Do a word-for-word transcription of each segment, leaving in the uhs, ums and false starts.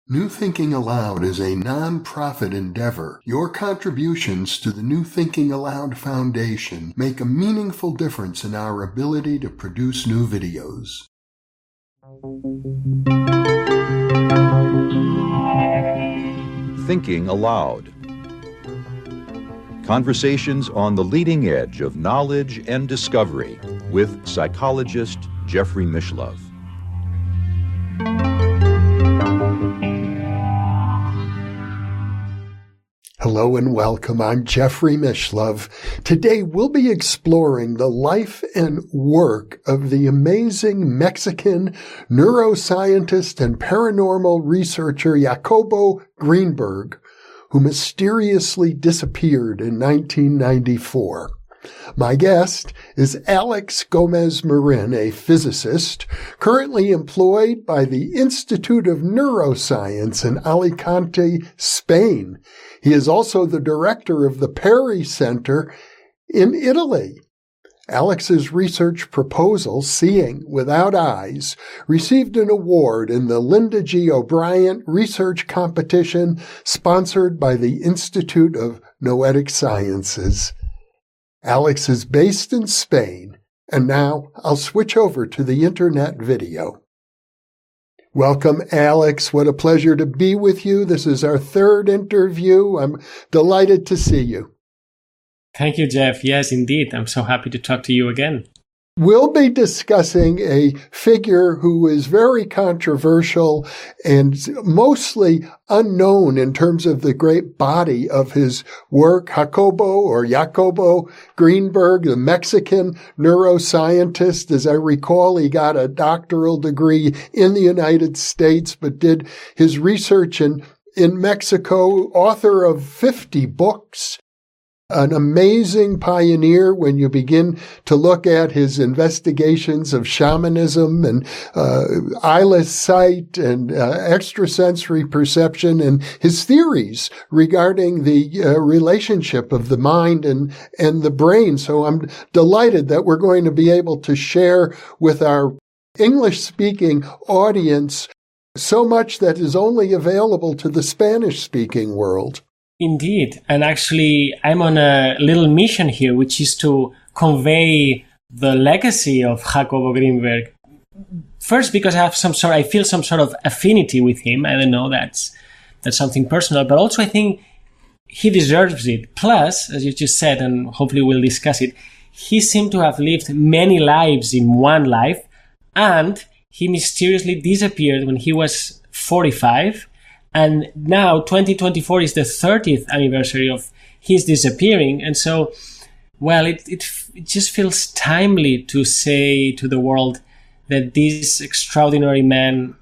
New Thinking Aloud is a non-profit endeavor. Your contributions to the New Thinking Aloud Foundation make a meaningful difference in our ability to produce new videos. Thinking Aloud. Conversations on the leading edge of knowledge and discovery with psychologist Jeffrey Mishlove. Hello and welcome. I'm Jeffrey Mishlove. Today we'll be exploring the life and work of the amazing Mexican neuroscientist and paranormal researcher Jacobo Greenberg, who mysteriously disappeared in nineteen ninety-four. My guest is Alex Gomez-Marin, a physicist currently employed by the Institute of Neuroscience in Alicante, Spain. He is also the director of the Perry Center in Italy. Alex's research proposal, Seeing Without Eyes, received an award in the Linda G. O'Brien Research Competition sponsored by the Institute of Noetic Sciences. Alex is based in Spain, and now I'll switch over to the internet video. Welcome, Alex. What a pleasure to be with you. This is our third interview. I'm delighted to see you. Thank you, Jeff. Yes, indeed. I'm so happy to talk to you again. We'll be discussing a figure who is very controversial and mostly unknown in terms of the great body of his work, Jacobo or Jacobo Greenberg, the Mexican neuroscientist. As I recall, he got a doctoral degree in the United States, but did his research in, in Mexico, author of fifty books. An amazing pioneer when you begin to look at his investigations of shamanism and uh, eyeless sight and uh, extrasensory perception and his theories regarding the uh, relationship of the mind and, and the brain. So I'm delighted that we're going to be able to share with our English-speaking audience so much that is only available to the Spanish-speaking world. Indeed. And actually, I'm on a little mission here, which is to convey the legacy of Jacobo Greenberg. First, because I have some sort, I feel some sort of affinity with him. I don't know, that's, that's something personal, but also I think he deserves it. Plus, as you just said, and hopefully we'll discuss it, he seemed to have lived many lives in one life, and he mysteriously disappeared when he was forty-five. And now twenty twenty-four is the thirtieth anniversary of his disappearing. And so, well, it, it, it just feels timely to say to the world that this extraordinary man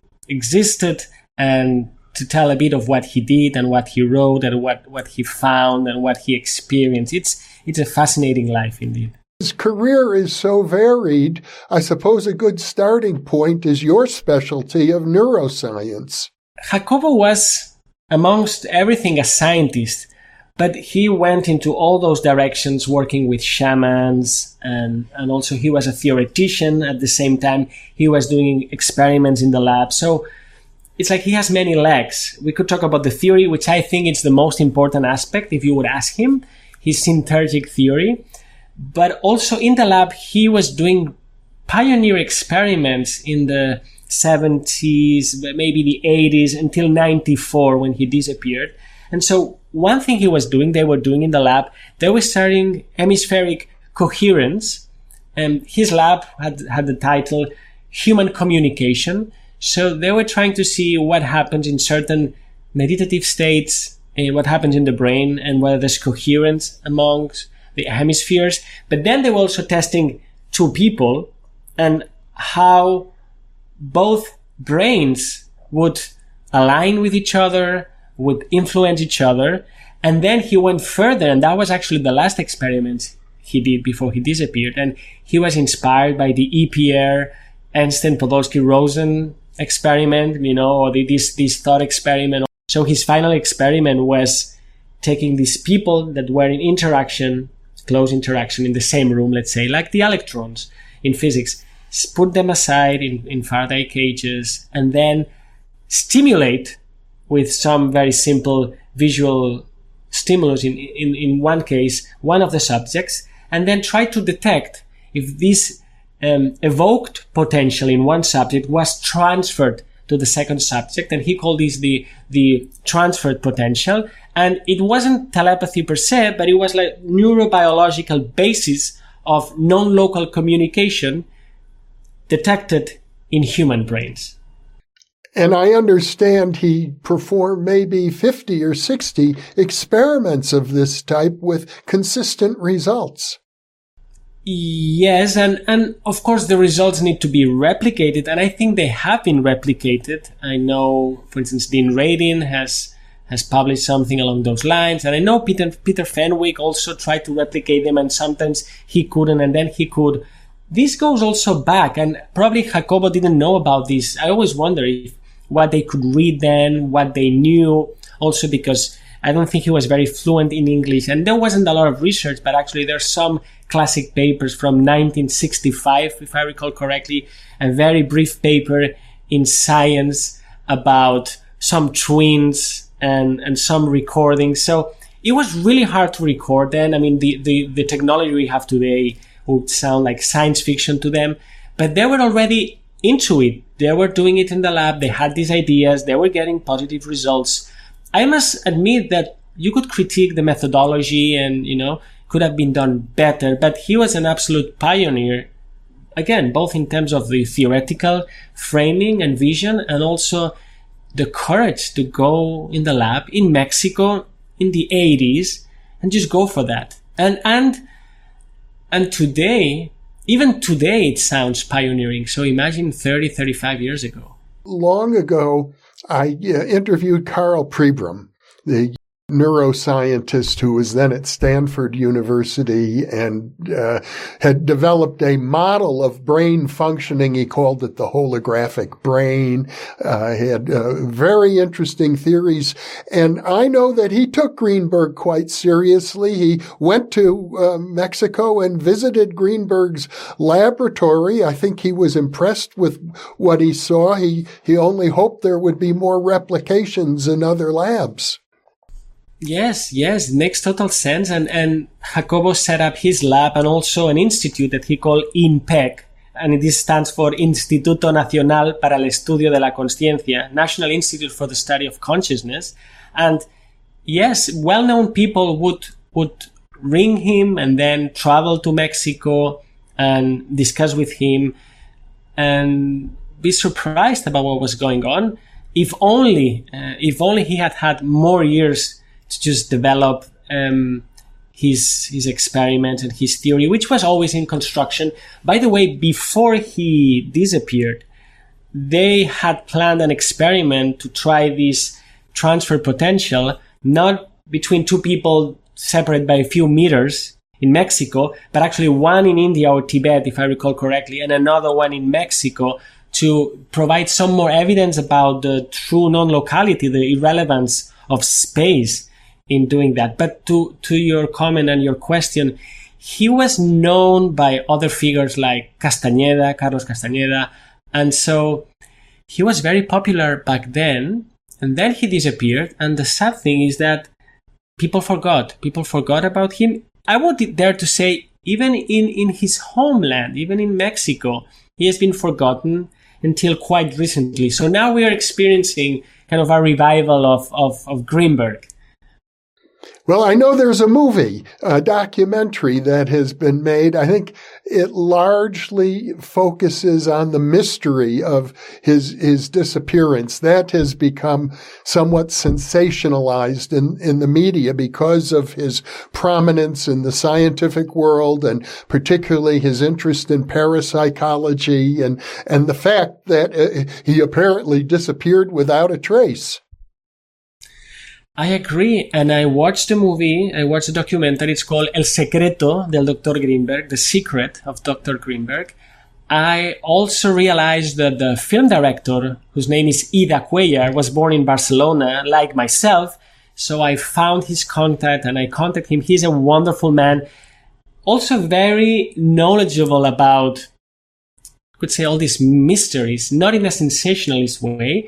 existed and to tell a bit of what he did and what he wrote and what, what he found and what he experienced. It's, it's a fascinating life indeed. His career is so varied. I suppose a good starting point is your specialty of neuroscience. Jacobo was, amongst everything, a scientist, but he went into all those directions working with shamans, and, and also he was a theoretician at the same time. He was doing experiments in the lab. So it's like he has many legs. We could talk about the theory, which I think is the most important aspect, if you would ask him, his synergic theory. But also in the lab, he was doing pioneer experiments in the seventies, maybe the eighties, until ninety-four when he disappeared. And so one thing he was doing, they were doing in the lab, they were studying hemispheric coherence. And his lab had, had the title Human Communication. So they were trying to see what happens in certain meditative states, and what happens in the brain, and whether there's coherence amongst the hemispheres. But then they were also testing two people and how both brains would align with each other, would influence each other. And then he went further, and that was actually the last experiment he did before he disappeared. And he was inspired by the E P R, Einstein, Podolsky, Rosen experiment, you know, or the, this, this thought experiment. So his final experiment was taking these people that were in interaction, close interaction in the same room, let's say, like the electrons in physics, put them aside in, in Faraday cages, and then stimulate with some very simple visual stimulus in, in, in one case, one of the subjects, and then try to detect if this um, evoked potential in one subject was transferred to the second subject, and he called this the, the transferred potential. And it wasn't telepathy per se, but it was like neurobiological basis of non-local communication detected in human brains. And I understand he performed maybe fifty or sixty experiments of this type with consistent results. Yes, and, and of course the results need to be replicated, and I think they have been replicated. I know, for instance, Dean Radin has has published something along those lines, and I know Peter Peter Fenwick also tried to replicate them, and sometimes he couldn't, and then he could. This goes also back, and probably Jacobo didn't know about this. I always wonder if what they could read then, what they knew, also because I don't think he was very fluent in English, and there wasn't a lot of research, but actually there's some classic papers from nineteen sixty-five, if I recall correctly, a very brief paper in Science about some twins and, and some recordings. So it was really hard to record then. I mean, the, the, the technology we have today would sound like science fiction to them, but they were already into it. They were doing it in the lab. They had these ideas. They were getting positive results. I must admit that you could critique the methodology and, you know, could have been done better, but he was an absolute pioneer, again, both in terms of the theoretical framing and vision, and also the courage to go in the lab in Mexico in the eighties and just go for that. And, and, and today, even today, it sounds pioneering. So imagine thirty, thirty-five years ago. Long ago, I uh, interviewed Karl Pribram, the neuroscientist who was then at Stanford University and uh, had developed a model of brain functioning. He called it the holographic brain. Uh, he had uh, very interesting theories. And I know that he took Greenberg quite seriously. He went to uh, Mexico and visited Greenberg's laboratory. I think he was impressed with what he saw. He, he only hoped there would be more replications in other labs. Yes, yes, it makes total sense. And, and Jacobo set up his lab and also an institute that he called INPEC. And this stands for Instituto Nacional para el Estudio de la Conciencia, National Institute for the Study of Consciousness. And yes, well-known people would, would ring him and then travel to Mexico and discuss with him and be surprised about what was going on. If only, uh, if only he had had more years to just develop um, his his experiment and his theory, which was always in construction. By the way, before he disappeared, they had planned an experiment to try this transfer potential, not between two people separated by a few meters in Mexico, but actually one in India or Tibet, if I recall correctly, and another one in Mexico, to provide some more evidence about the true non-locality, the irrelevance of space in doing that. But to, to your comment and your question, he was known by other figures like Castañeda, Carlos Castañeda. And so he was very popular back then, and then he disappeared. And the sad thing is that people forgot. People forgot about him. I would dare to say, even in, in his homeland, even in Mexico, he has been forgotten until quite recently. So now we are experiencing kind of a revival of, of, of Greenberg. Well, I know there's a movie, a documentary that has been made. I think it largely focuses on the mystery of his his disappearance. That has become somewhat sensationalized in, in the media because of his prominence in the scientific world and particularly his interest in parapsychology and, and the fact that uh, he apparently disappeared without a trace. I agree, and I watched the movie, I watched the documentary, it's called El Secreto del Doctor Greenberg, The Secret of Doctor Greenberg. I also realized that the film director, whose name is Ida Cuellar, was born in Barcelona, like myself, so I found his contact and I contacted him. He's a wonderful man, also very knowledgeable about, I could say, all these mysteries, not in a sensationalist way,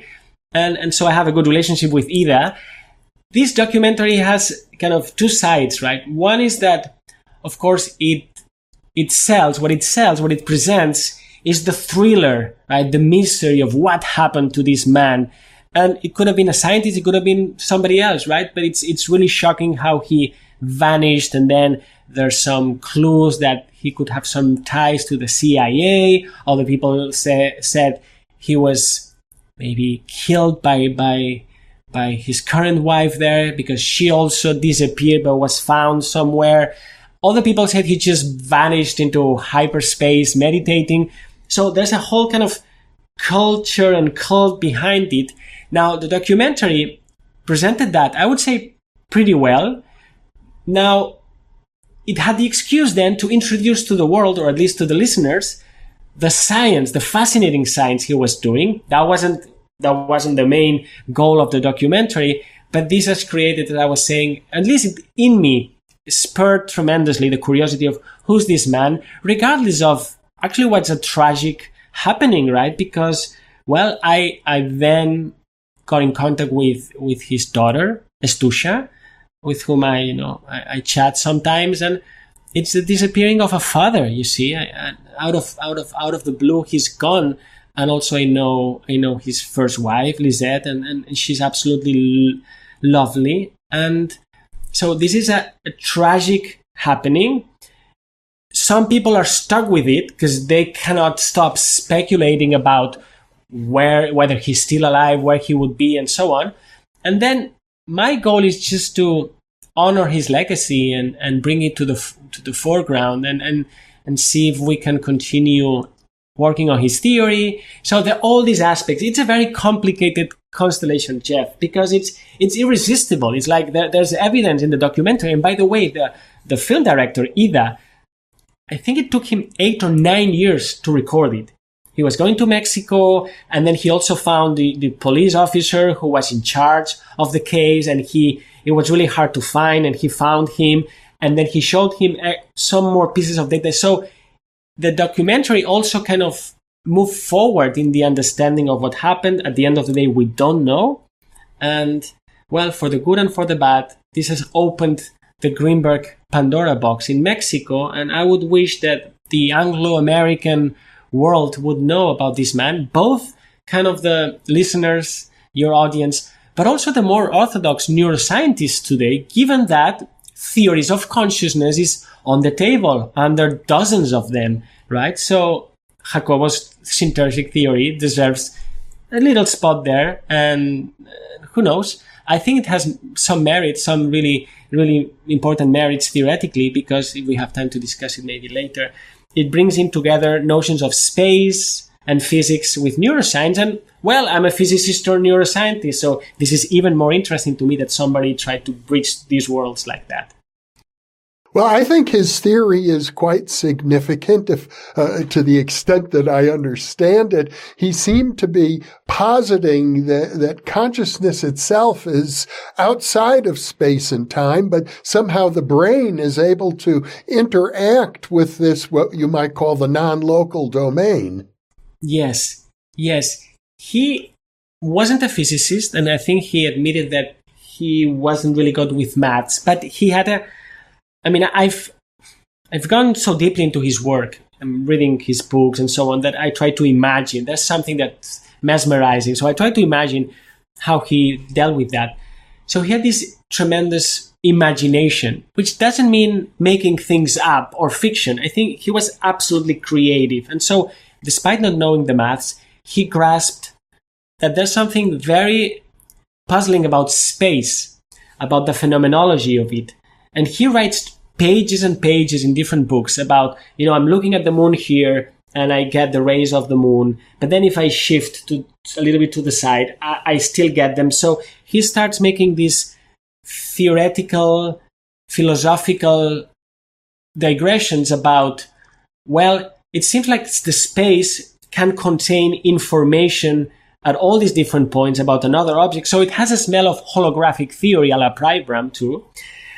And, and so I have a good relationship with Ida. This documentary has kind of two sides, right? One is that, of course, it it sells, what it sells, what it presents is the thriller, right? The mystery of what happened to this man. And it could have been a scientist, it could have been somebody else, right? But it's it's really shocking how he vanished, and then there's some clues that he could have some ties to the C I A. Other people say, said he was maybe killed by by by his current wife there, because she also disappeared but was found somewhere. Other people said he just vanished into hyperspace meditating. So there's a whole kind of culture and cult behind it. Now, the documentary presented that, I would say, pretty well. Now, it had the excuse then to introduce to the world, or at least to the listeners, the science, the fascinating science he was doing. That wasn't that wasn't the main goal of the documentary, but this has created, as I was saying, at least in me, spurred tremendously the curiosity of who's this man, regardless of actually what's a tragic happening, right? Because, well, I I then got in contact with, with his daughter, Estusha, with whom I, you know, I, I chat sometimes, and it's the disappearing of a father. You see, I, I, out of out of out of the blue, he's gone, and also I know I know his first wife, Lisette, and, and she's absolutely l- lovely. And so this is a, a tragic happening. Some people are stuck with it because they cannot stop speculating about where, whether he's still alive, where he would be, and so on. And then my goal is just to honor his legacy and, and bring it to the to the foreground, and, and, and see if we can continue working on his theory. So there are all these aspects. It's a very complicated constellation, Jeff, because it's it's irresistible. It's like there, there's evidence in the documentary. And by the way, the, the film director, Ida, I think it took him eight or nine years to record it. He was going to Mexico, and then he also found the, the police officer who was in charge of the case, and he it was really hard to find, and he found him, and then he showed him some more pieces of data. So the documentary also kind of moved forward in the understanding of what happened. At the end of the day, we don't know. And, well, for the good and for the bad, this has opened the Greenberg Pandora box in Mexico, and I would wish that the Anglo-American world would know about this man, both kind of the listeners, your audience, but also the more orthodox neuroscientists today, given that theories of consciousness is on the table, and there are dozens of them, right? So Jacobo's synthertic theory deserves a little spot there, and uh, who knows? I think it has some merit, some really, really important merits theoretically, because if we have time to discuss it maybe later, it brings in together notions of space and physics with neuroscience. And, well, I'm a physicist or neuroscientist, so this is even more interesting to me that somebody tried to bridge these worlds like that. Well, I think his theory is quite significant if, uh, to the extent that I understand it. He seemed to be positing that, that consciousness itself is outside of space and time, but somehow the brain is able to interact with this, what you might call the non-local domain. Yes, yes. He wasn't a physicist, and I think he admitted that he wasn't really good with maths, but he had a I mean, I've I've gone so deeply into his work. I'm reading his books and so on that I try to imagine. There's something that's mesmerizing. So I try to imagine how he dealt with that. So he had this tremendous imagination, which doesn't mean making things up or fiction. I think he was absolutely creative. And so despite not knowing the maths, he grasped that there's something very puzzling about space, about the phenomenology of it. And he writes pages and pages in different books about, you know, I'm looking at the moon here and I get the rays of the moon. But then if I shift to a little bit to the side, I, I still get them. So he starts making these theoretical, philosophical digressions about, well, it seems like the space can contain information at all these different points about another object. So it has a smell of holographic theory a la Pribram too.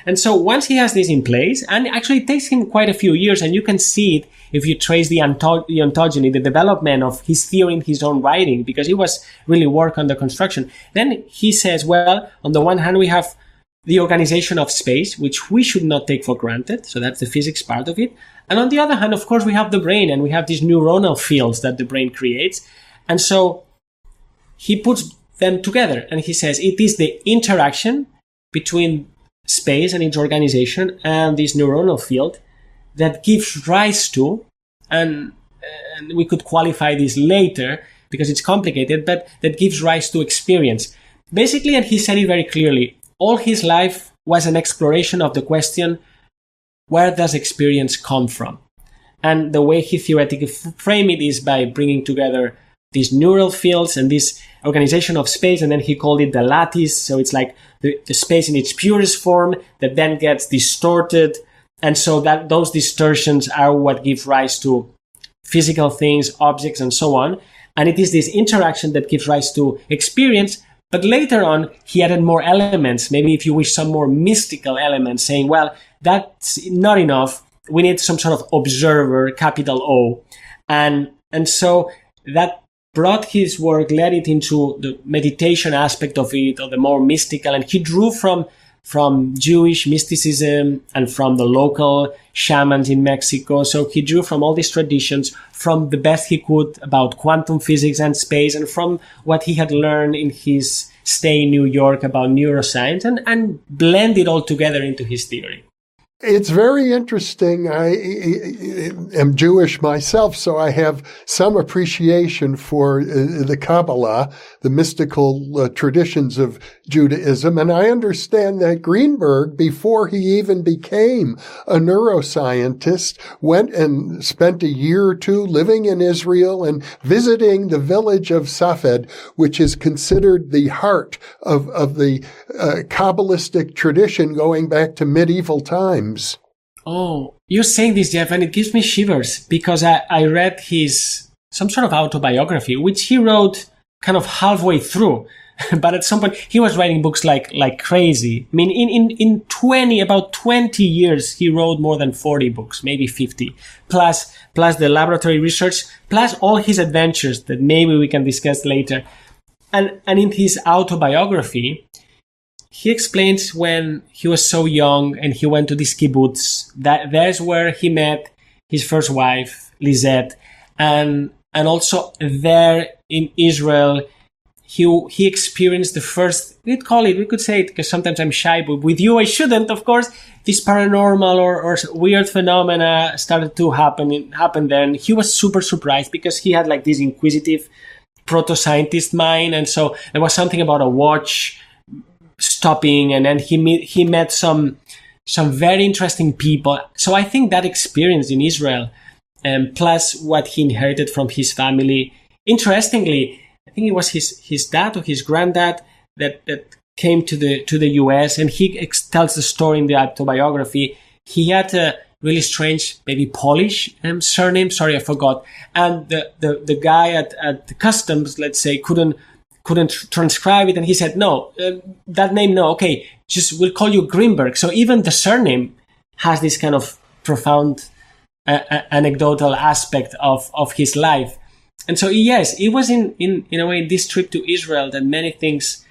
And so once he has this in place, and actually it takes him quite a few years, and you can see it if you trace the, onto- the ontogeny, the development of his theory in his own writing, because he was really work on the construction. Then he says, well, on the one hand, we have the organization of space, which we should not take for granted. So that's the physics part of it. And on the other hand, of course, we have the brain, and we have these neuronal fields that the brain creates. And so he puts them together, and he says it is the interaction between space and its organization and this neuronal field that gives rise to, and, and we could qualify this later because it's complicated, but that gives rise to experience. Basically, and he said it very clearly, all his life was an exploration of the question, where does experience come from? And the way he theoretically framed it is by bringing together these neural fields and this organization of space, and then he called it the lattice. So it's like the, the space in its purest form that then gets distorted. And so that those distortions are what give rise to physical things, objects, and so on. And it is this interaction that gives rise to experience. But later on, he added more elements, maybe if you wish, some more mystical elements, saying, well, that's not enough. We need some sort of observer, capital O. And, and so that brought his work, led it into the meditation aspect of it, or the more mystical. And he drew from, from Jewish mysticism and from the local shamans in Mexico. So he drew from all these traditions, from the best he could about quantum physics and space, and from what he had learned in his stay in New York about neuroscience, and, and blend it all together into his theory. It's very interesting. I am Jewish myself, so I have some appreciation for the Kabbalah, the mystical uh, traditions of Judaism. And I understand that Greenberg, before he even became a neuroscientist, went and spent a year or two living in Israel and visiting the village of Safed, which is considered the heart of, of the uh, Kabbalistic tradition going back to medieval times. Oh, you're saying this, Jeff, and it gives me shivers because I, I read his, some sort of autobiography, which he wrote kind of halfway through. But at some point, he was writing books like, like crazy. I mean, in, in, in twenty, about twenty years, he wrote more than forty books, maybe fifty, plus, plus the laboratory research, plus all his adventures that maybe we can discuss later. And, and in his autobiography, he explains when he was so young and he went to this kibbutz, that there's where he met his first wife, Lisette, and and also there in Israel, he he experienced the first, we'd call it, we could say it because sometimes I'm shy, but with you I shouldn't, of course, this paranormal or, or weird phenomena started to happen, happen there. And he was super surprised because he had like this inquisitive proto-scientist mind. And so there was something about a watch stopping, and then he met, he met some some very interesting people. So I think that experience in Israel, um, plus what he inherited from his family. Interestingly, I think it was his his dad or his granddad that that came to the to the U S, and he ex- tells the story in the autobiography. He had a really strange, maybe Polish um, surname. Sorry, I forgot. And the the, the guy at, at the customs, let's say, couldn't. couldn't tr- transcribe it, and he said, no, uh, that name, no, okay, just we'll call you Greenberg. So even the surname has this kind of profound uh, uh, anecdotal aspect of, of his life. And so, yes, it was in, in, in a way, this trip to Israel that many things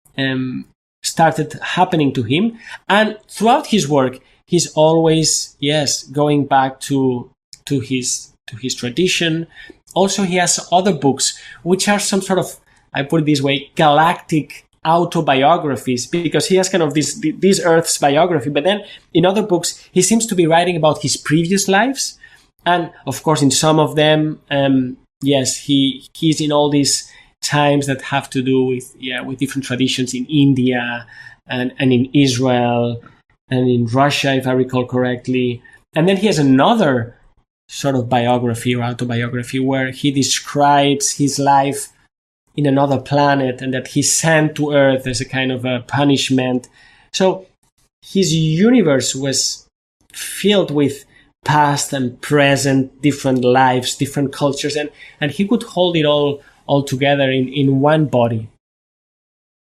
um, started happening to him. And throughout his work, he's always, yes, going back to to his to his tradition. Also, he has other books, which are some sort of, I put it this way, galactic autobiographies, because he has kind of this, this Earth's biography. But then in other books, he seems to be writing about his previous lives. And of course, in some of them, um, yes, he he's in all these times that have to do with, yeah, with different traditions in India and, and in Israel and in Russia, if I recall correctly. And then he has another sort of biography or autobiography where he describes his life in another planet, and that he's sent to Earth as a kind of a punishment. So his universe was filled with past and present, different lives, different cultures, and, and he could hold it all all together in, in one body.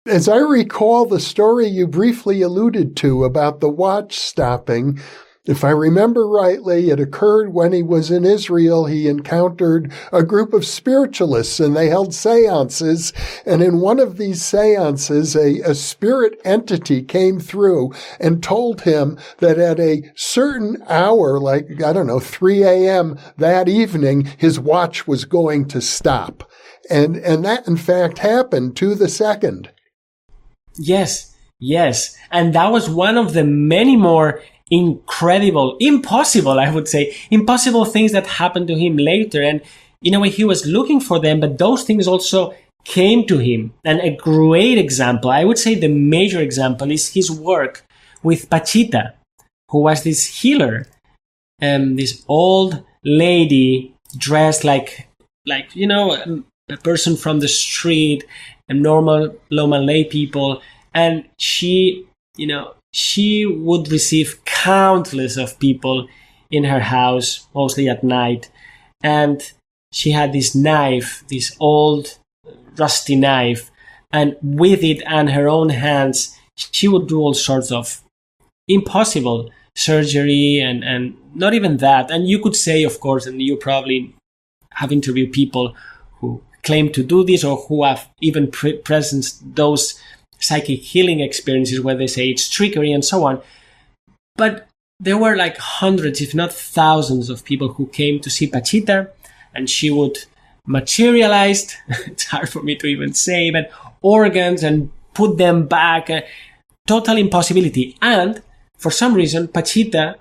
As I recall the story you briefly alluded to about the watch stopping, if I remember rightly, it occurred when he was in Israel. He encountered a group of spiritualists and they held seances. And in one of these seances, a, a spirit entity came through and told him that at a certain hour, like, I don't know, three a.m. that evening, his watch was going to stop. And, and that, in fact, happened to the second. Yes, yes. And that was one of the many more incredible, impossible, I would say, impossible things that happened to him later. And in a way, he was looking for them, but those things also came to him. And a great example, I would say the major example, is his work with Pachita, who was this healer, um, this old lady dressed like, like, you know, a person from the street, a normal Loma lay people. And she, you know, she would receive countless of people in her house, mostly at night. And she had this knife, this old rusty knife. And with it and her own hands, she would do all sorts of impossible surgery and, and not even that. And you could say, of course, and you probably have interviewed people who claim to do this or who have even pre- presenced those psychic healing experiences where they say it's trickery and so on. But there were like hundreds, if not thousands, of people who came to see Pachita, and she would materialize, it's hard for me to even say, but organs and put them back. Uh, total impossibility. And for some reason, Pachita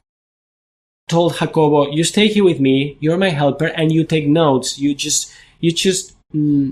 told Jacobo, you stay here with me, you're my helper, and you take notes. You just, you just mm,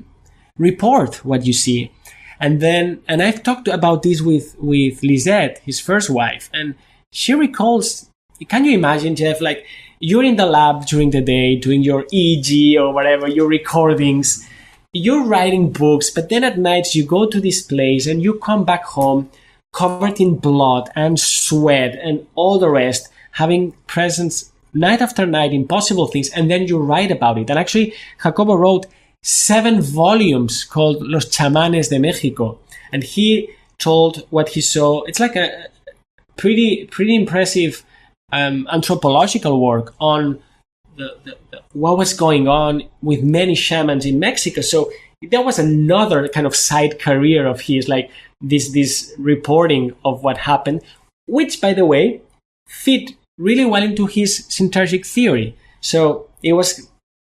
report what you see. And then, and I've talked about this with, with Lisette, his first wife, and she recalls, can you imagine, Jeff, like you're in the lab during the day doing your E E G or whatever, your recordings, you're writing books, but then at night you go to this place and you come back home covered in blood and sweat and all the rest, having presence night after night, impossible things, and then you write about it. And actually, Jacobo wrote seven volumes called Los Chamanes de Mexico. And he told what he saw. It's like a pretty pretty impressive um, anthropological work on the, the, the, what was going on with many shamans in Mexico. So that was another kind of side career of his, like this, this reporting of what happened, which, by the way, fit really well into his synergic theory. So it was...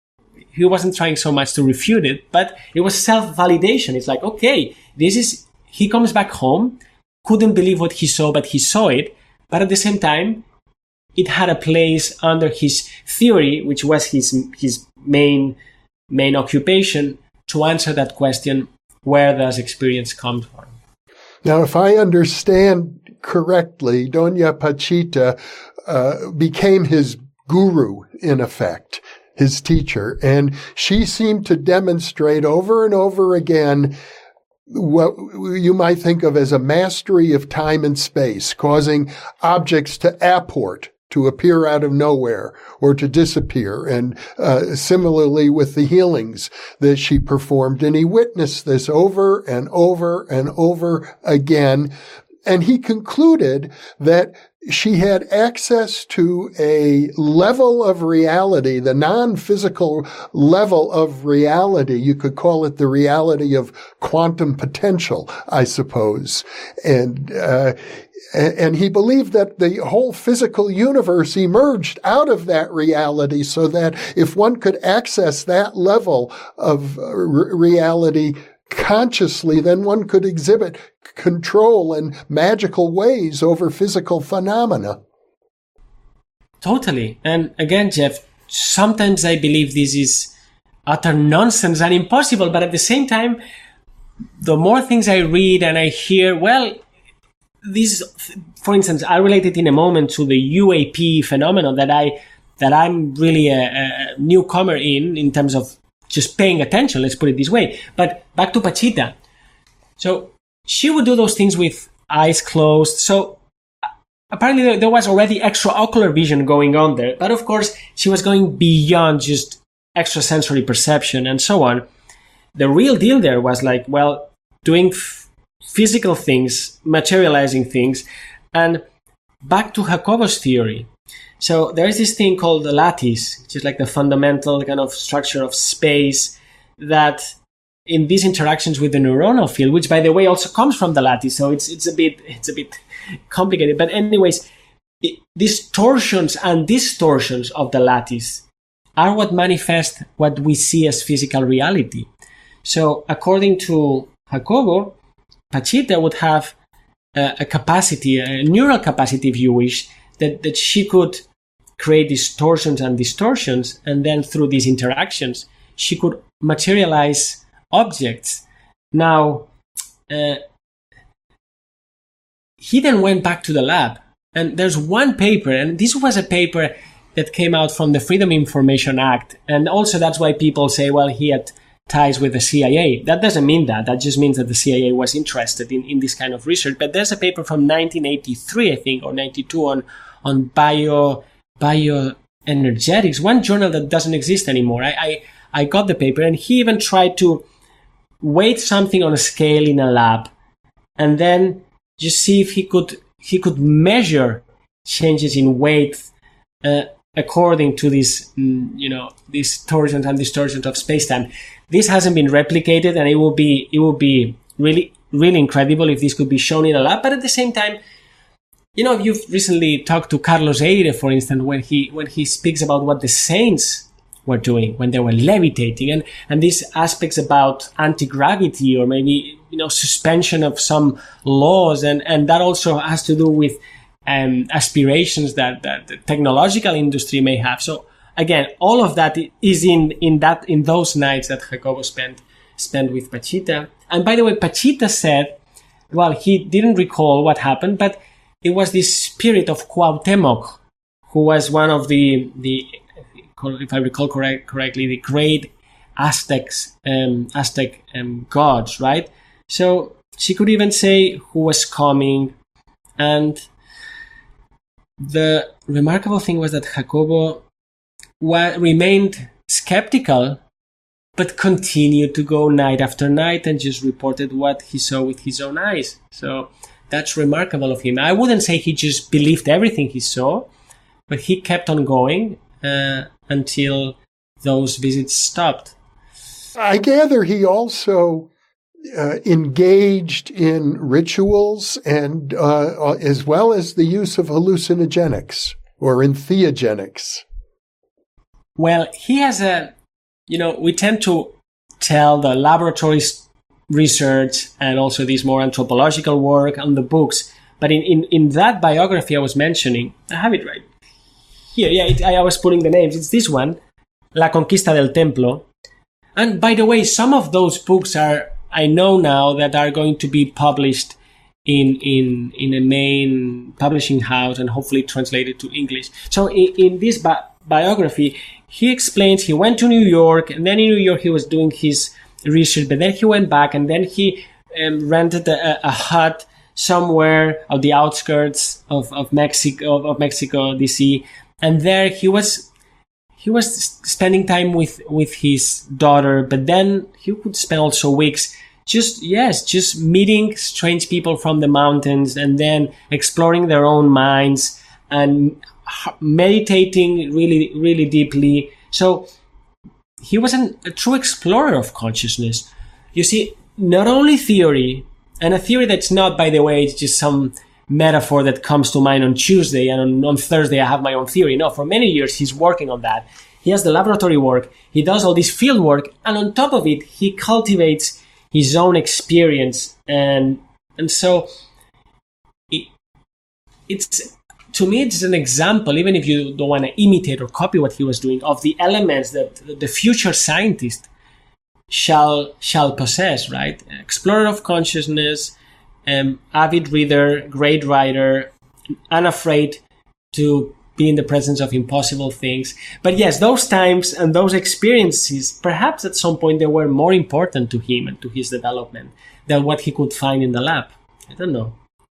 He wasn't trying so much to refute it, but it was self-validation. It's like, okay, this is, he comes back home, couldn't believe what he saw, but he saw it. But at the same time, it had a place under his theory, which was his, his main, main occupation, to answer that question, where does experience come from? Now, if I understand correctly, Doña Pachita uh, became his guru, in effect, his teacher, and she seemed to demonstrate over and over again what you might think of as a mastery of time and space, causing objects to apport, to appear out of nowhere or to disappear. And uh, similarly with the healings that she performed. And he witnessed this over and over and over again. And he concluded that she had access to a level of reality, the non-physical level of reality. You could call it the reality of quantum potential, I suppose. And, uh, and he believed that the whole physical universe emerged out of that reality, so that if one could access that level of reality consciously, then one could exhibit control and magical ways over physical phenomena. Totally. And again, Jeff, sometimes I believe this is utter nonsense and impossible, but at the same time, the more things I read and I hear, well, this, for instance, I relate it in a moment to the U A P phenomenon that I that I'm really a, a newcomer in, in terms of just paying attention, let's put it this way. But back to Pachita. So she would do those things with eyes closed. So apparently there was already extraocular vision going on there. But of course, she was going beyond just extrasensory perception and so on. The real deal there was like, well, doing f- physical things, materializing things. And back to Jacobo's theory. So there is this thing called the lattice, which is like the fundamental kind of structure of space that in these interactions with the neuronal field, which by the way also comes from the lattice, so it's it's a bit it's a bit complicated. But anyways, it, these torsions and distortions of the lattice are what manifest what we see as physical reality. So according to Jacobo, Pachita would have a, a capacity, a neural capacity, if you wish, that, that she could create distortions and distortions, and then through these interactions, she could materialize objects. Now, uh, he then went back to the lab, and there's one paper, and this was a paper that came out from the Freedom of Information Act, and also that's why people say, well, he had ties with the C I A. That doesn't mean that. That just means that the C I A was interested in, in this kind of research. But there's a paper from nineteen eighty-three, I think, or ninety-two on, on bio, bioenergetics, one journal that doesn't exist anymore. I, I, I got the paper, and he even tried to weight something on a scale in a lab and then just see if he could, he could measure changes in weight uh, according to these, mm, you know, these torsions and distortions of space-time. This hasn't been replicated, and it will be it will be really really incredible if this could be shown in a lab. But at the same time, you know, if you've recently talked to Carlos Eire, for instance, when he when he speaks about what the saints were doing when they were levitating, and and these aspects about anti-gravity or maybe, you know, suspension of some laws, and and that also has to do with um, aspirations that that the technological industry may have. So again, all of that is in, in that in those nights that Jacobo spent spent with Pachita. And by the way, Pachita said, well, he didn't recall what happened, but it was this spirit of Cuauhtemoc, who was one of the the if I recall correct, correctly, the great Aztecs um, Aztec um, gods, right? So she could even say who was coming, and the remarkable thing was that Jacobo remained skeptical, but continued to go night after night and just reported what he saw with his own eyes. So that's remarkable of him. I wouldn't say he just believed everything he saw, but he kept on going uh, until those visits stopped. I gather he also uh, engaged in rituals and uh, as well as the use of hallucinogenics or entheogenics. Well, he has a, you know, we tend to tell the laboratory research and also this more anthropological work on the books. But in, in, in that biography I was mentioning, I have it right here. Yeah, it, I was putting the names. It's this one, La Conquista del Templo. And by the way, some of those books are, I know now, that are going to be published in in in a main publishing house and hopefully translated to English. So in, in this bi- biography, he explains he went to New York, and then in New York he was doing his research, but then he went back, and then he um, rented a, a hut somewhere on the outskirts of, of Mexico, of, of Mexico, D C, and there he was he was spending time with, with his daughter, but then he would spend also weeks just, yes, just meeting strange people from the mountains and then exploring their own minds and meditating really, really deeply. So he was an, a true explorer of consciousness. You see, not only theory, and a theory that's not, by the way, it's just some metaphor that comes to mind on Tuesday, and on, on Thursday I have my own theory. No, for many years he's working on that. He has the laboratory work, he does all this field work, and on top of it, he cultivates his own experience. And and so it, it's, to me, it's an example, even if you don't want to imitate or copy what he was doing, of the elements that the future scientist shall shall possess, right? Explorer of consciousness, um, avid reader, great writer, unafraid to be in the presence of impossible things. But yes, those times and those experiences, perhaps at some point they were more important to him and to his development than what he could find in the lab. I don't know.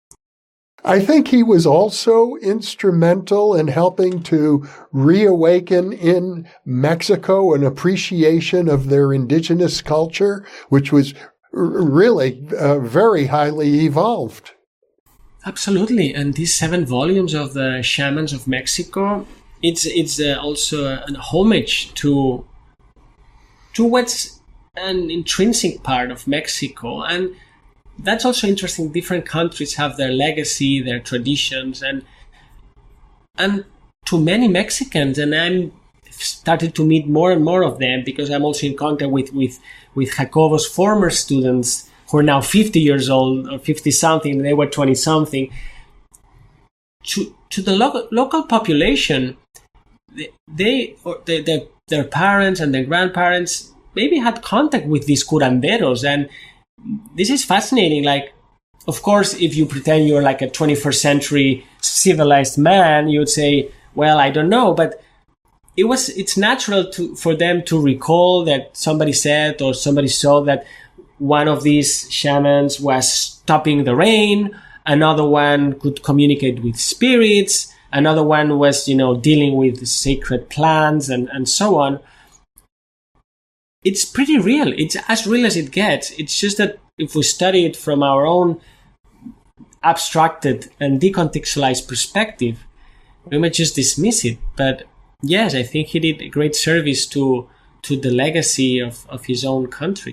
I think he was also instrumental in helping to reawaken in Mexico an appreciation of their indigenous culture, which was really uh, very highly evolved. Absolutely. And these seven volumes of the Shamans of Mexico, it's it's uh, also a, a homage to to what's an intrinsic part of Mexico. And that's also interesting. Different countries have their legacy, their traditions, and and to many Mexicans, and I'm started to meet more and more of them because I'm also in contact with, with, with Jacobo's former students who are now fifty years old or fifty something, and they were twenty something. To, to the lo- local population, they, they or they, they, their parents and their grandparents maybe had contact with these curanderos, and this is fascinating. Like, of course, if you pretend you're like a twenty-first century civilized man, you would say, well, I don't know, but it was, it's natural to, for them to recall that somebody said or somebody saw that one of these shamans was stopping the rain, another one could communicate with spirits, another one was, you know, dealing with sacred plants and, and so on. It's pretty real. It's as real as it gets. It's just that if we study it from our own abstracted and decontextualized perspective, we might just dismiss it. But yes, I think he did a great service to to the legacy of, of his own country.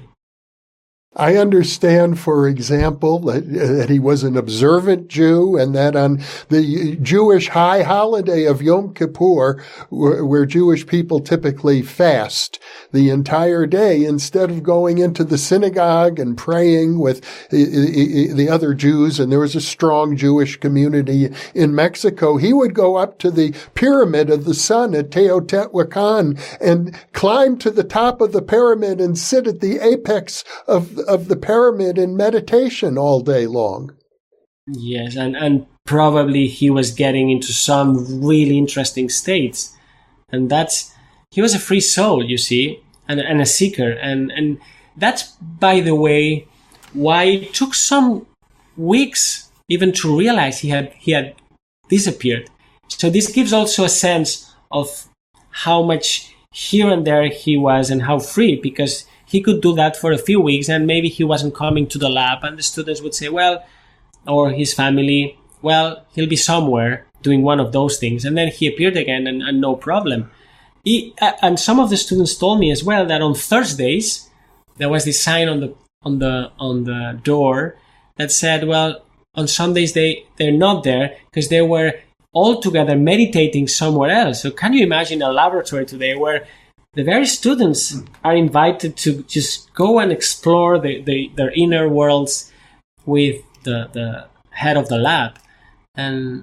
I understand, for example, that, that he was an observant Jew, and that on the Jewish high holiday of Yom Kippur, where, where Jewish people typically fast the entire day, instead of going into the synagogue and praying with the other Jews, and there was a strong Jewish community in Mexico, he would go up to the Pyramid of the Sun at Teotihuacan and climb to the top of the pyramid and sit at the apex of of the pyramid in meditation all day long. Yes, and, and probably he was getting into some really interesting states. And that's, he was a free soul, you see, and, and a seeker. And, and that's, by the way, why it took some weeks even to realize he had, he had disappeared. So this gives also a sense of how much here and there he was and how free, because he could do that for a few weeks and maybe he wasn't coming to the lab, and the students would say, well, or his family, well, he'll be somewhere doing one of those things. And then he appeared again and, and no problem. He, uh, and some of the students told me as well that on Thursdays, there was this sign on the on the on the door that said, well, on Sundays they, they're not there because they were all together meditating somewhere else. So can you imagine a laboratory today where the very students are invited to just go and explore the, the, their inner worlds with the, the head of the lab. And,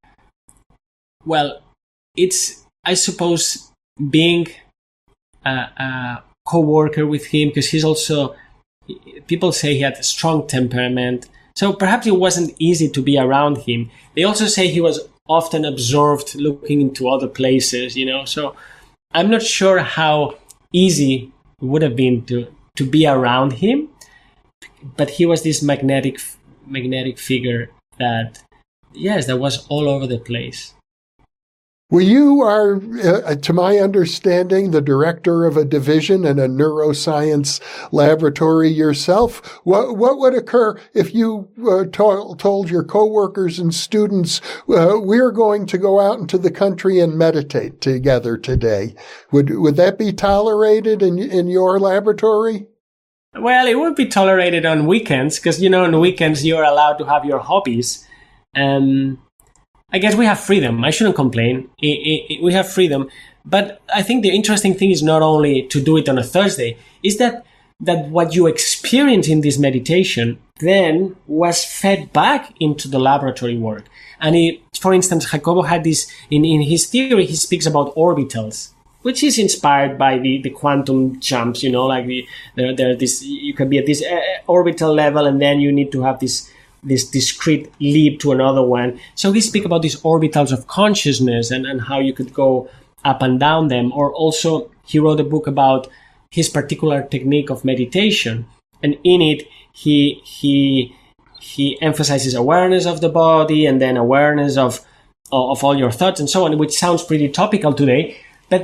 well, it's, I suppose, being a, a co-worker with him, because he's also, people say he had a strong temperament. So perhaps it wasn't easy to be around him. They also say he was often absorbed looking into other places, you know, so I'm not sure how easy it would have been to, to be around him, but he was this magnetic magnetic figure that, yes, that was all over the place. Well, you are, uh, to my understanding, the director of a division in a neuroscience laboratory yourself. What, what would occur if you uh, to- told your coworkers and students, uh, we're going to go out into the country and meditate together today? Would would that be tolerated in in your laboratory? Well, it would be tolerated on weekends, because, you know, on weekends you're allowed to have your hobbies. Um I guess we have freedom. I shouldn't complain. It, it, it, we have freedom. But I think the interesting thing is not only to do it on a Thursday, is that, that what you experience in this meditation then was fed back into the laboratory work. And it, for instance, Jacobo had this, in, in his theory, he speaks about orbitals, which is inspired by the, the quantum jumps, you know, like the, there, there this, you can be at this uh, orbital level and then you need to have this this discrete leap to another one. So he speaks about these orbitals of consciousness and, and how you could go up and down them. Or also he wrote a book about his particular technique of meditation. And in it, he he he emphasizes awareness of the body and then awareness of, of all your thoughts and so on, which sounds pretty topical today. But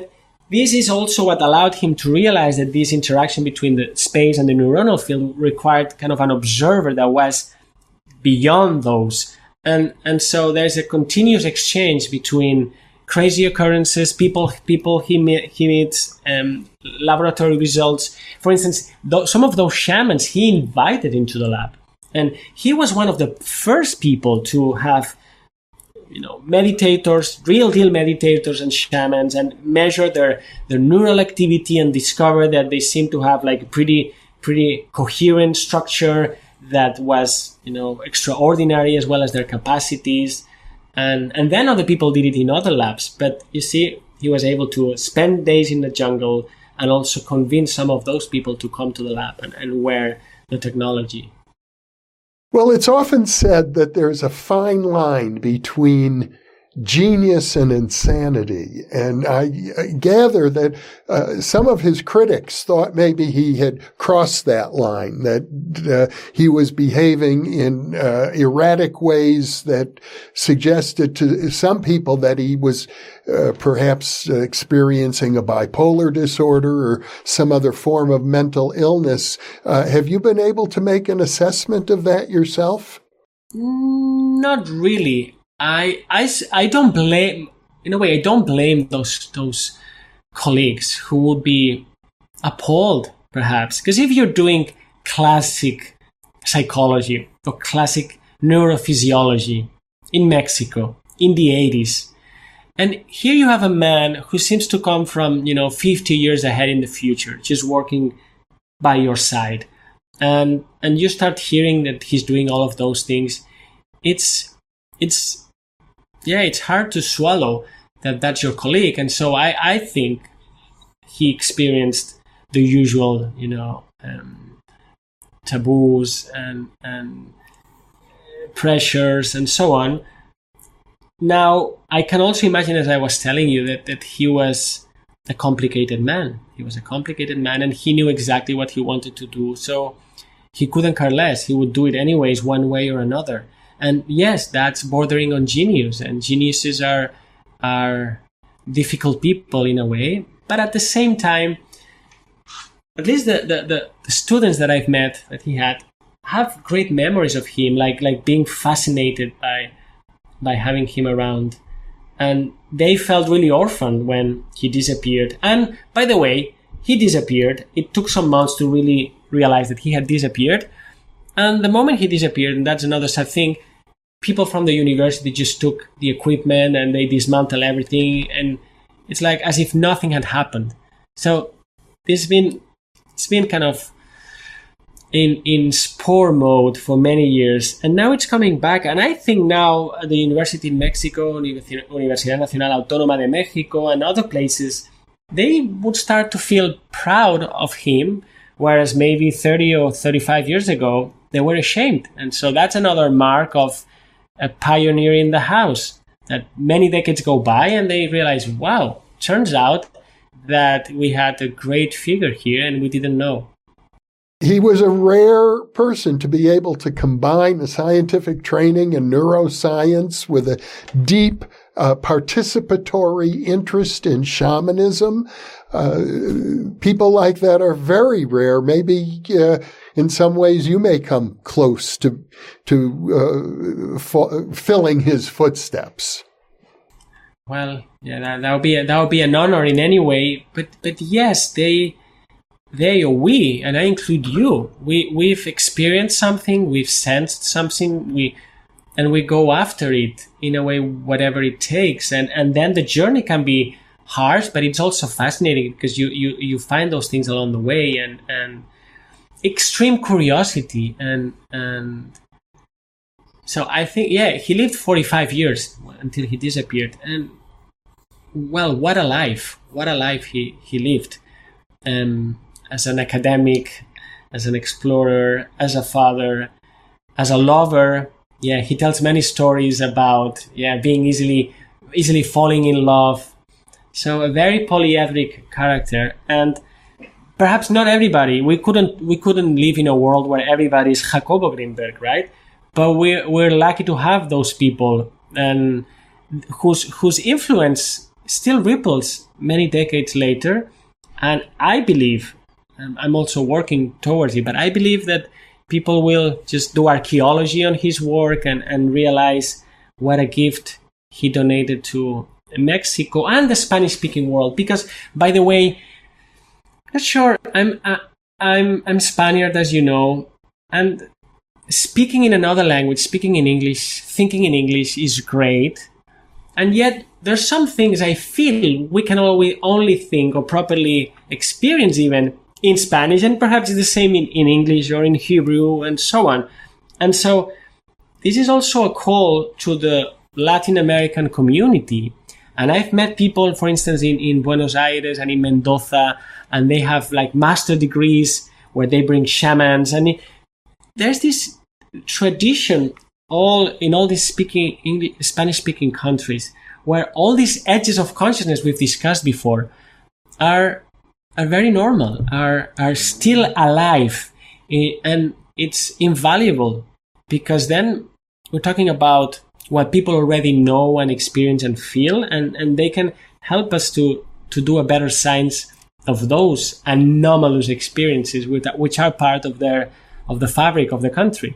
this is also what allowed him to realize that this interaction between the space and the neuronal field required kind of an observer that was beyond those. And and so there's a continuous exchange between crazy occurrences, people people he, meet, he meets, um, laboratory results. For instance, th- some of those shamans he invited into the lab. And he was one of the first people to have, you know, meditators, real deal meditators and shamans, and measure their, their neural activity and discover that they seem to have like a pretty, pretty coherent structure that was, you know, extraordinary, as well as their capacities. And, and then other people did it in other labs. But you see, he was able to spend days in the jungle and also convince some of those people to come to the lab and, and wear the technology. Well, it's often said that there's a fine line between genius and insanity. And I, I gather that uh, some of his critics thought maybe he had crossed that line, that uh, he was behaving in uh, erratic ways that suggested to some people that he was uh, perhaps experiencing a bipolar disorder or some other form of mental illness. Uh, have you been able to make an assessment of that yourself? Not really. I, I, I don't blame, in a way, I don't blame those those colleagues who would be appalled, perhaps. Because if you're doing classic psychology or classic neurophysiology in Mexico in the eighties, and here you have a man who seems to come from, you know, fifty years ahead in the future, just working by your side, and and you start hearing that he's doing all of those things, it's, it's, yeah, it's hard to swallow that that's your colleague. And so I, I think he experienced the usual, you know, um, taboos and, and pressures and so on. Now, I can also imagine, as I was telling you, that, that he was a complicated man. He was a complicated man, and he knew exactly what he wanted to do. So he couldn't care less. He would do it anyways, one way or another. And yes, that's bordering on genius, and geniuses are are difficult people in a way. But at the same time, at least the, the, the, the students that I've met that he had have great memories of him, like like being fascinated by by having him around. And they felt really orphaned when he disappeared. And by the way, he disappeared. It took some months to really realize that he had disappeared. And the moment he disappeared, and that's another sad thing, people from the university just took the equipment and they dismantled everything, and it's like as if nothing had happened. So this has been it's been kind of in in spore mode for many years, and now it's coming back. And I think now the university in Mexico, Universidad Nacional Autónoma de Mexico, and other places, they would start to feel proud of him, whereas maybe thirty or thirty-five years ago they were ashamed. And so that's another mark of a pioneer in the house, that many decades go by and they realize, wow, turns out that we had a great figure here and we didn't know. He was a rare person to be able to combine a scientific training in neuroscience with a deep uh, participatory interest in shamanism. Uh, people like that are very rare. Maybe uh, in some ways you may come close to to uh, fo- filling his footsteps. Well, yeah, that, that would be a, that would be an honor in any way. But but yes, they they or we, and I include you, we we've experienced something, we've sensed something, we and we go after it in a way, whatever it takes, and and then the journey can be harsh, but it's also fascinating because you you you find those things along the way, and and extreme curiosity, and and so I think, yeah, he lived forty-five years until he disappeared, and well, what a life, what a life he he lived, um, as an academic, as an explorer, as a father, as a lover. Yeah, he tells many stories about yeah being easily easily falling in love. So a very polyethnic character, and perhaps not everybody. We couldn't we couldn't live in a world where everybody is Jacobo Grinberg, right? But we're we're lucky to have those people, and whose whose influence still ripples many decades later. And I believe, um, I'm also working towards it, but I believe that people will just do archaeology on his work and, and realize what a gift he donated to Mexico and the Spanish-speaking world. Because, by the way, not sure, I'm uh, I'm I'm Spaniard, as you know, and speaking in another language, speaking in English, thinking in English is great. And yet, there's some things I feel we can always only think or properly experience even in Spanish, and perhaps the same in, in English or in Hebrew and so on. And so this is also a call to the Latin American community. And I've met people, for instance, in, in Buenos Aires and in Mendoza, and they have like master degrees where they bring shamans. And it, there's this tradition all in all these speaking English, Spanish-speaking countries where all these edges of consciousness we've discussed before are are very normal, are are still alive, and it's invaluable because then we're talking about what people already know and experience and feel, and, and they can help us to, to do a better science of those anomalous experiences with, which are part of their of the fabric of the country.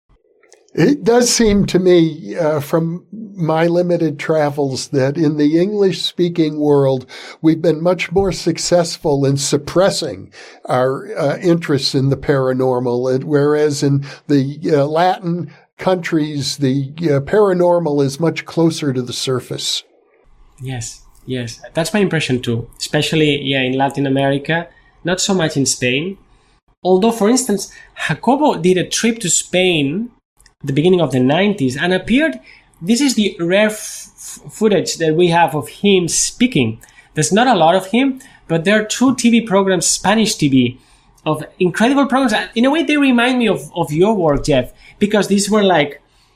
It does seem to me, uh, from my limited travels, that in the English-speaking world, we've been much more successful in suppressing our uh, interests in the paranormal, whereas in the uh, Latin countries, the uh, paranormal is much closer to the surface. Yes, yes. That's my impression too, especially yeah, in Latin America, not so much in Spain. Although, for instance, Jacobo did a trip to Spain the beginning of the nineties and appeared, this is the rare f- footage that we have of him speaking. There's not a lot of him, but there are two T V programs, Spanish T V, of incredible programs. In a way, they remind me of, of your work, Jeff, because these were like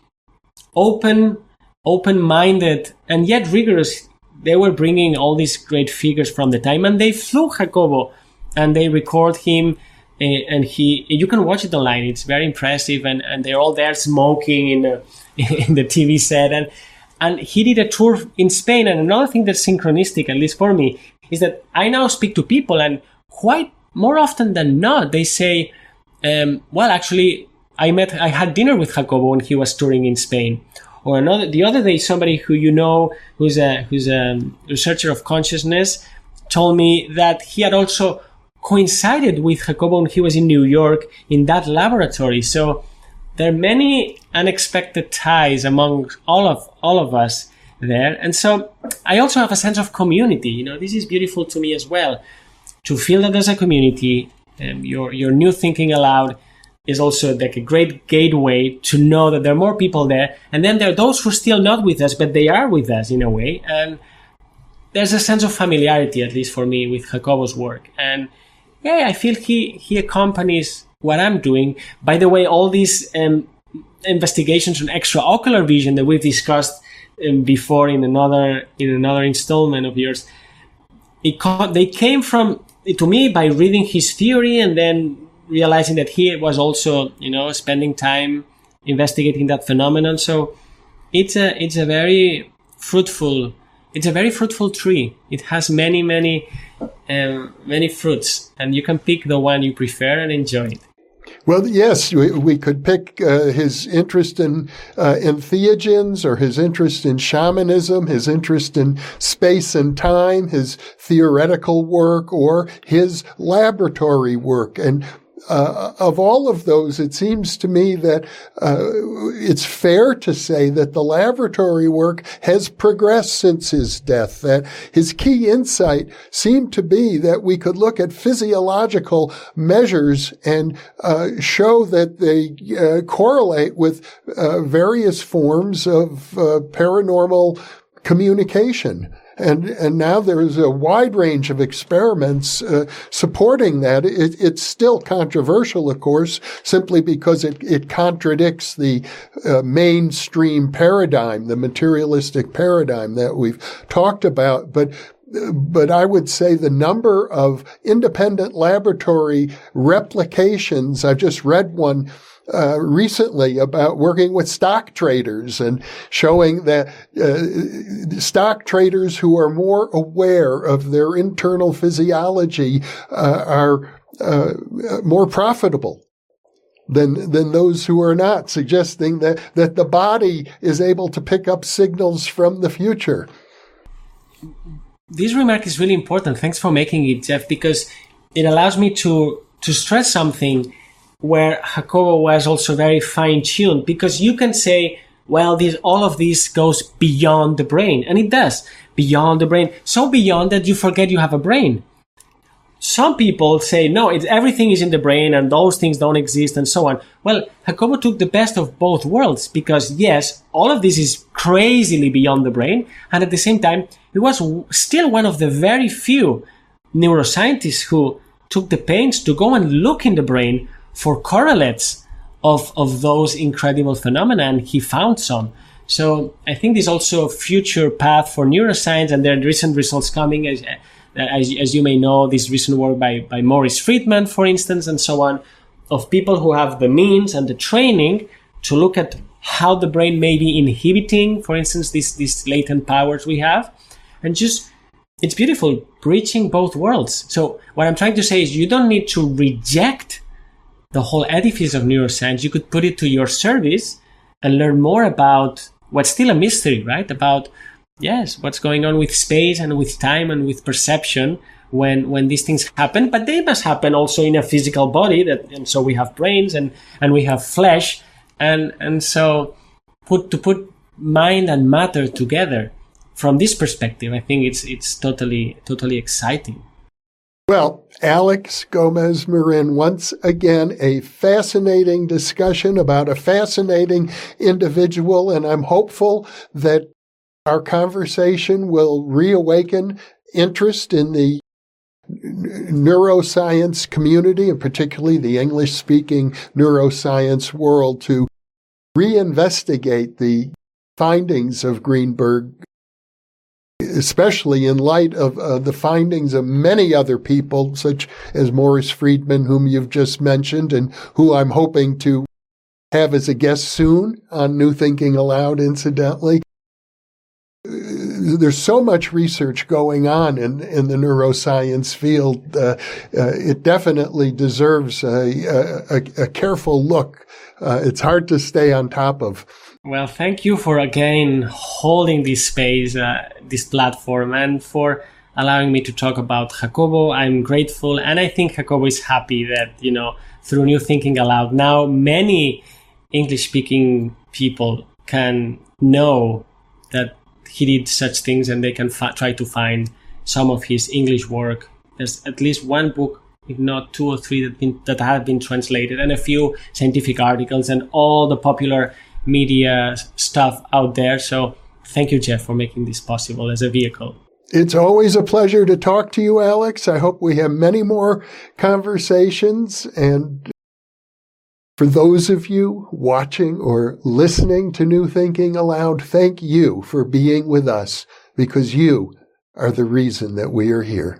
open, open-minded and yet rigorous. They were bringing all these great figures from the time, and they flew Jacobo and they record him. And he, you can watch it online. It's very impressive, and, and they're all there smoking in the in the T V set. And and he did a tour in Spain. And another thing that's synchronistic, at least for me, is that I now speak to people, and quite more often than not, they say, um, "Well, actually, I met, I had dinner with Jacobo when he was touring in Spain." Or another, the other day, somebody who you know, who's a who's a researcher of consciousness, told me that he had also coincided with Jacobo when he was in New York in that laboratory. So there are many unexpected ties among all of all of us there. And so I also have a sense of community. You know, this is beautiful to me as well, to feel that there's a community. Um, your your new thinking aloud is also like a great gateway to know that there are more people there. And then there are those who are still not with us, but they are with us in a way. And there's a sense of familiarity, at least for me, with Jacobo's work. And yeah, I feel he, he accompanies what I'm doing. By the way, all these um, investigations on extraocular vision that we've discussed um, before in another in another installment of yours, it co- they came from to me by reading his theory and then realizing that he was also, you know, spending time investigating that phenomenon. So it's a it's a very fruitful it's a very fruitful tree. It has many many. Um, many fruits, and you can pick the one you prefer and enjoy it. Well, yes, we, we could pick uh, his interest in uh, entheogens, or his interest in shamanism, his interest in space and time, his theoretical work, or his laboratory work. And Uh, of all of those, it seems to me that uh, it's fair to say that the laboratory work has progressed since his death, that his key insight seemed to be that we could look at physiological measures and uh, show that they uh, correlate with uh, various forms of uh, paranormal communication. And and now there is a wide range of experiments uh, supporting that. It, it's still controversial, of course, simply because it, it contradicts the uh, mainstream paradigm, the materialistic paradigm that we've talked about. But But I would say the number of independent laboratory replications, I've just read one uh, recently about working with stock traders and showing that uh, stock traders who are more aware of their internal physiology uh, are uh, more profitable than than those who are not, suggesting that, that the body is able to pick up signals from the future. This remark is really important. Thanks for making it, Jeff, because it allows me to, to stress something where Jacobo was also very fine-tuned, because you can say, well, this, all of this goes beyond the brain. And it does, beyond the brain. So beyond that you forget you have a brain. Some people say, no, it's, everything is in the brain and those things don't exist and so on. Well, Jacobo took the best of both worlds because, yes, all of this is crazily beyond the brain. And at the same time, he was still one of the very few neuroscientists who took the pains to go and look in the brain for correlates of, of those incredible phenomena, and he found some. So I think there's also a future path for neuroscience, and there are recent results coming. As, as, as you may know, this recent work by, by Maurice Friedman, for instance, and so on, of people who have the means and the training to look at how the brain may be inhibiting, for instance, these, these latent powers we have. And just, it's beautiful, bridging both worlds. So what I'm trying to say is you don't need to reject the whole edifice of neuroscience. You could put it to your service and learn more about what's still a mystery, right? About, yes, what's going on with space and with time and with perception when when these things happen. But they must happen also in a physical body. That, and so we have brains and, and we have flesh. And and so put to put mind and matter together from this perspective, I think it's it's totally totally exciting. Well, Alex Gomez Marin, once again, a fascinating discussion about a fascinating individual, and I'm hopeful that our conversation will reawaken interest in the neuroscience community, and particularly the English-speaking neuroscience world, to reinvestigate the findings of Greenberg, especially in light of uh, the findings of many other people, such as Maurice Friedman, whom you've just mentioned, and who I'm hoping to have as a guest soon on New Thinking Aloud, incidentally. There's so much research going on in, in the neuroscience field. Uh, uh, it definitely deserves a, a, a careful look. Uh, it's hard to stay on top of. Well, thank you for again holding this space, uh, this platform, and for allowing me to talk about Jacobo. I'm grateful, and I think Jacobo is happy that, you know, through New Thinking Aloud, now many English-speaking people can know that he did such things, and they can fa- try to find some of his English work. There's at least one book, if not two or three, that, been, that have been translated, and a few scientific articles and all the popular media stuff out there. So thank you, Jeff, for making this possible as a vehicle. It's always a pleasure to talk to you, Alex. I hope we have many more conversations. And for those of you watching or listening to New Thinking Aloud, thank you for being with us, because you are the reason that we are here.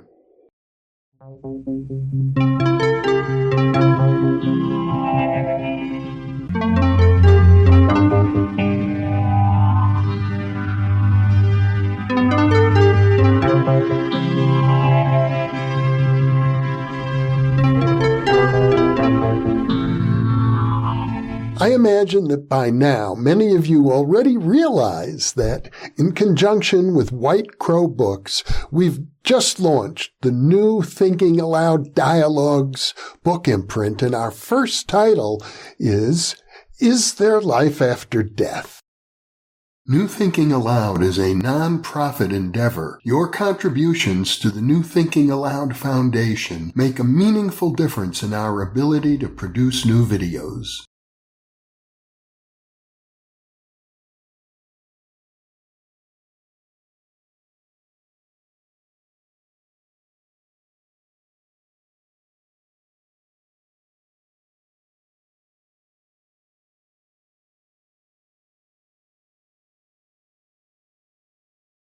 I imagine that by now, many of you already realize that in conjunction with White Crow Books, we've just launched the New Thinking Aloud Dialogues book imprint, and our first title is, Is There Life After Death? New Thinking Aloud is a non-profit endeavor. Your contributions to the New Thinking Aloud Foundation make a meaningful difference in our ability to produce new videos.